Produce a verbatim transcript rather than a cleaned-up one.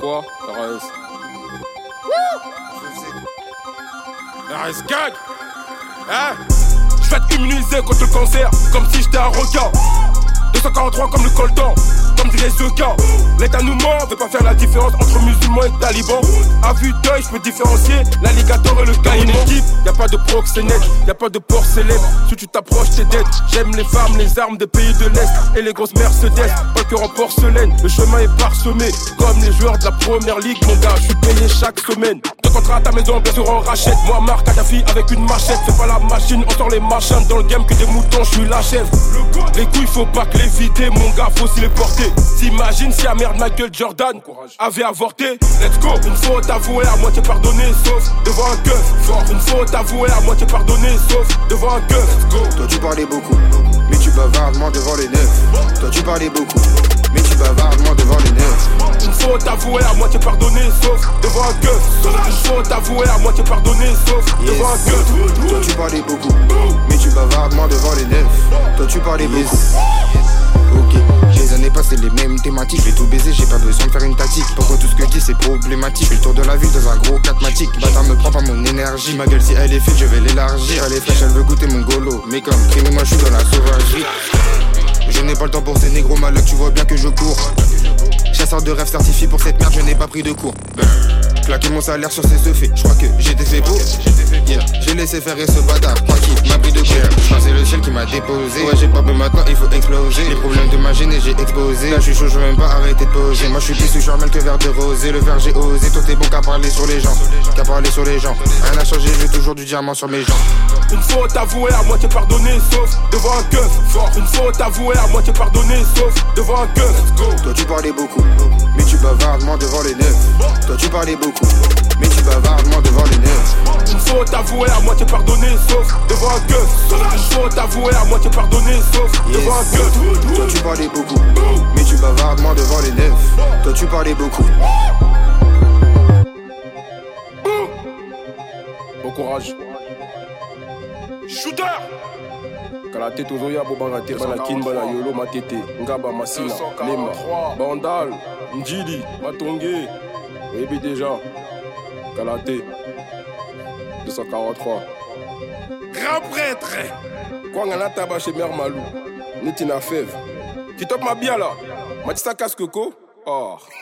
quoi? R S. R S gang. Hein? Je vais être immunisé contre le cancer, comme si j'étais un requin. deux cent quarante-trois comme le coltan, comme dirait Zoka. L'État nous ment, veut pas faire la différence entre musulmans et talibans. À vue d'œil, je peux différencier l'alligator et le caïman. Mon équipe, y'a pas de proxénète, y'a pas de porcelaine. Si tu t'approches, t'es dead. J'aime les femmes, les armes des pays de l'Est et les grosses Mercedes. Pas que en porcelaine, le chemin est parsemé. Comme les joueurs de la première ligue, mon gars, je suis payé chaque semaine. Deux contrats à ta maison, bien sûr on rachète. Moi, Marc Kadhafi avec une machette. C'est pas la machine, on sort les machins. Dans le game que des moutons, je suis la chèvre. Les couilles, faut pas que les vider, mon gars, faut s'y les porter. T'imagines si la merde Michael Jordan avait avorté. Let's go. Une faute avouée, à moitié pardonnée, sauf devant un keuf. Fort. Une faute avouée, à moitié pardonnée, sauf devant un keuf. Let's go. Toi tu parlais beaucoup, mais tu bavardement devant les neufs. Toi tu parlais beaucoup, mais tu bavardement devant les neufs. Une faute avouée, à moitié pardonnée, sauf devant un keuf. Une faute avouée, à moitié pardonnée, sauf yes. devant un keuf. Toi tu parlais beaucoup, mais tu bavardement devant les neufs. Toi tu parlais yes. beaucoup. Ok, les années passées les mêmes thématiques. Je vais tout baiser, j'ai pas besoin de faire une tactique. Pourquoi tout ce que je dis c'est problématique. Je fais le tour de la ville dans un gros catmatique. Bâtard me prend pas mon énergie. Ma gueule si elle est faite je vais l'élargir. Elle est fraîche, elle veut goûter mon golo. Mais comme crime moi je suis dans la sauvagerie. Je n'ai pas le temps pour ces négros malades, tu vois bien que je cours. Chasseur de rêves certifié pour cette merde, je n'ai pas pris de cours. Claquer mon salaire sur ces effets, je crois que j'étais fait beau. Yeah. J'ai laissé faire et ce bâtard, crois qu'il m'a pris de guerre. C'est le ciel qui m'a déposé. Ouais, j'ai pas peur maintenant, il faut exploser. Les problèmes de ma gêne, j'ai explosé. Là, je suis chaud, je veux même pas arrêter de poser. Moi, je suis plus sous charmel que verre de rosé. Le verre, j'ai osé. Toi, t'es bon qu'à parler sur les gens. Qu'à parler sur les gens. Rien n'a changé, j'ai toujours du diamant sur mes jambes. Une faute avouée, à moitié pardonnée, sauf devant un keuf. Fort. Une faute avouée, à moitié pardonnée, sauf devant un keuf. Let's go. Toi, tu parlais beaucoup, mais tu bavardement devant les neufs. Toi, tu parlais beaucoup, mais tu bavardement devant les neufs. Une faute avouée, à moitié pardonnée, sauf devant un keuf. Une faute avouée, à moitié pardonnée, sauf yes. devant un keuf. Toi, tu parlais beaucoup, mais tu bavardement devant les neufs. Toi, tu parlais beaucoup. Bon courage. Shooter! Kalate tozoya bobangate banakin bana yolo matete ngaba masina lema bandal njili matonge oyebi déjà Kalate deux cent quarante-trois grand prêtre kwanga taba chez Mère Malou neti na fève qui top ma bien là matisa casque ko oh